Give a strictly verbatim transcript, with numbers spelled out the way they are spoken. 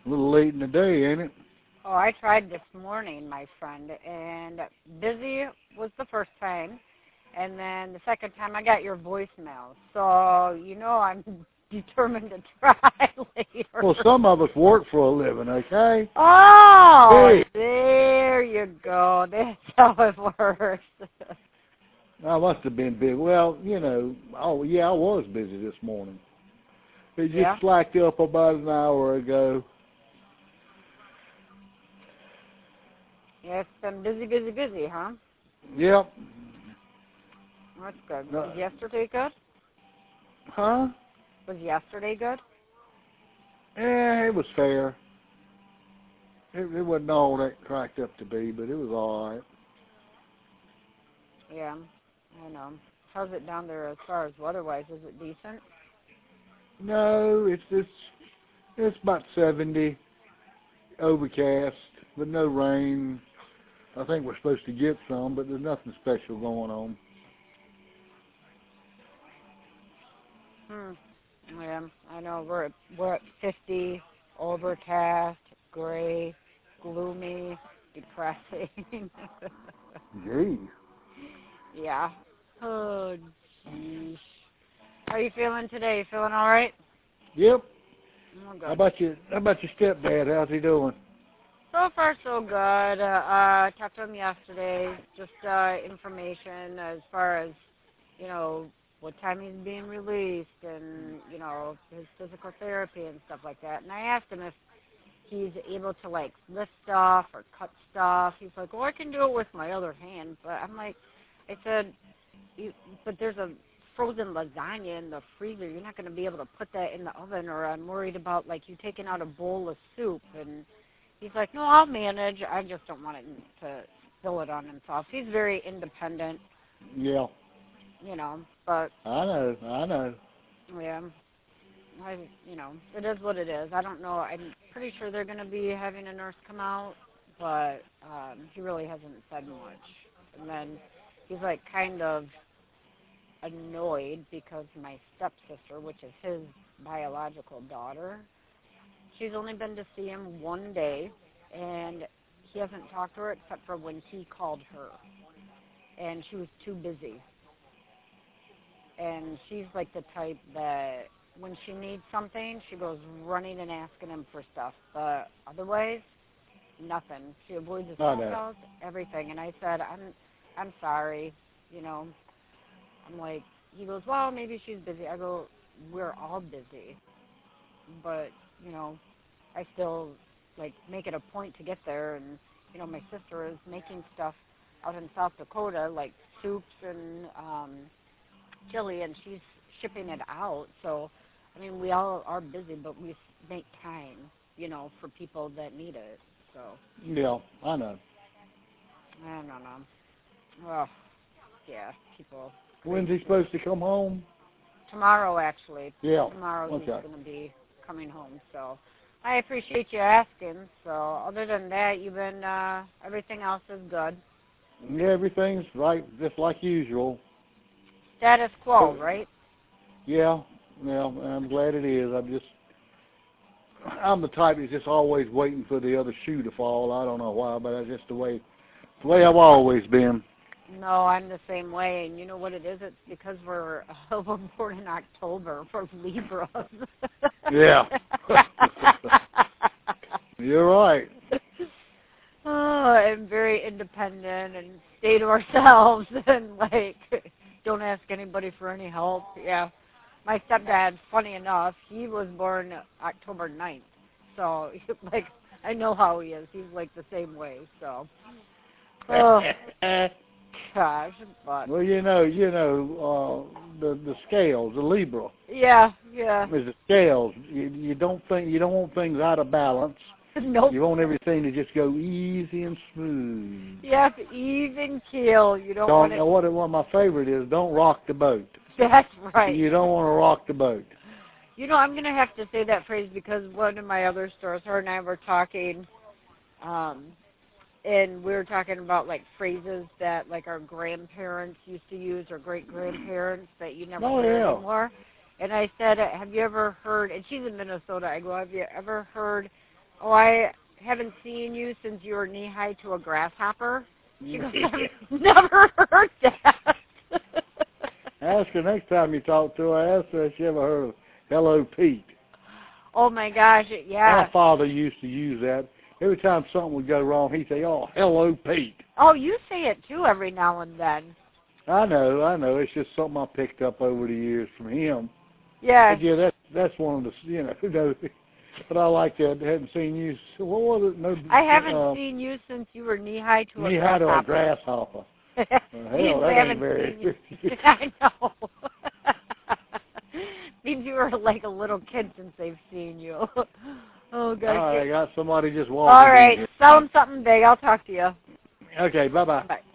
A little late in the day, ain't it? Oh, I tried this morning, my friend, and busy was the first time, and then the second time I got your voicemail. So, you know I'm determined to try later. Well, some of us work for a living, okay? Oh, Hey. there you go. That's how it works. I must have been busy. Well, you know, oh, yeah, I was busy this morning. It just Yeah? slacked up about an hour ago. Yeah, it's been busy, busy, busy, huh? Yep. That's good. No. Was yesterday good? Huh? Was yesterday good? Yeah, it was fair. It, it wasn't all that cracked up to be, but it was all right. Yeah, I know. How's it down there as far as weather-wise? Is it decent? No, it's it's it's about seventy, overcast, but no rain. I think we're supposed to get some, but there's nothing special going on. Hmm. Yeah, I know. We're at, we're at fifty, overcast, gray, gloomy, depressing. Gee. Yeah. Oh, geez. How are you feeling today? You feeling all right? Yep. Oh, good. How about your How about your stepdad? How's he doing? So far, so good. Uh, uh, talked to him yesterday. Just uh, information as far as, you know, what time he's being released and, you know, his physical therapy and stuff like that. And I asked him if he's able to, like, lift stuff or cut stuff. He's like, well, I can do it with my other hand. But I'm like, I said, you, but there's a frozen lasagna in the freezer. You're not going to be able to put that in the oven, or I'm worried about, like, you taking out a bowl of soup. And he's like, no, I'll manage. I just don't want it to spill it on himself. He's very independent. Yeah. You know, but I know. I know. yeah, I, you know, it is what it is. I don't know. I'm pretty sure they're going to be having a nurse come out, but um, he really hasn't said much. And then he's like kind of annoyed because my stepsister, which is his biological daughter, she's only been to see him one day, and he hasn't talked to her except for when he called her, and she was too busy. And she's like the type that when she needs something, she goes running and asking him for stuff. But otherwise, nothing. She avoids his phone calls, everything. And I said, I'm, I'm sorry. You know, I'm like, he goes, well, maybe she's busy. I go, we're all busy. But, you know, I still, like, make it a point to get there. And, you know, my sister is making stuff out in South Dakota, like soups and um, chili, and she's shipping it out. So, I mean, we all are busy, but we make time, you know, for people that need it. So. Yeah, I know. I don't know. Well, yeah, people. When's he supposed to come home? Tomorrow, actually. Yeah. Tomorrow Okay. he's going to be coming home. So I appreciate you asking. So other than that, you've been, uh, everything else is good. Yeah, everything's right, just like usual. Status quo, right? Yeah, yeah, I'm glad it is. I'm just, I'm the type that's just always waiting for the other shoe to fall. I don't know why, but that's just the way, the way I've always been. No, I'm the same way. And you know what it is? It's because we're, uh, we're born in October. We're Libras. Yeah. You're right. Oh, and very independent and stay to ourselves and, like, don't ask anybody for any help. Yeah. My stepdad, funny enough, he was born October ninth. So, like, I know how he is. He's, like, the same way. So, oh, gosh. But, well, you know, you know, uh, the the scales, the Libra. yeah, yeah. Is the scales. You, you don't think you don't want things out of balance. Nope. You want everything to just go easy and smooth. Yep, even keel. You don't, Don't want it. know what one of my favorite is. Don't rock the boat. That's right. You don't want to rock the boat. You know, I'm going to have to say that phrase because one of my other stores, her and I were talking, um, and we were talking about, like, phrases that, like, our grandparents used to use or great-grandparents that you never Oh, hear yeah. anymore. And I said, have you ever heard, and she's in Minnesota, I go, have you ever heard oh, I haven't seen you since you were knee-high to a grasshopper. She goes, I've never heard that. Ask her next time you talk to her, ask her if she ever heard of Hello Pete. Oh, my gosh, yeah. My father used to use that. Every time something would go wrong, he'd say, oh, Hello Pete. Oh, you say it, too, every now and then. I know, I know. It's just something I picked up over the years from him. Yeah. But yeah, that's, that's one of the, you know, who knows. But I like that. I hadn't seen you. So what was it? No, I haven't uh, seen you since you were knee-high to a knee-high to a grasshopper. grasshopper. Well, hell, that ain't very... I know. Means you were like a little kid since they've seen you. Oh, God. All right, I got somebody just walking. All right, sell them something big. I'll talk to you. Okay, bye-bye. Bye.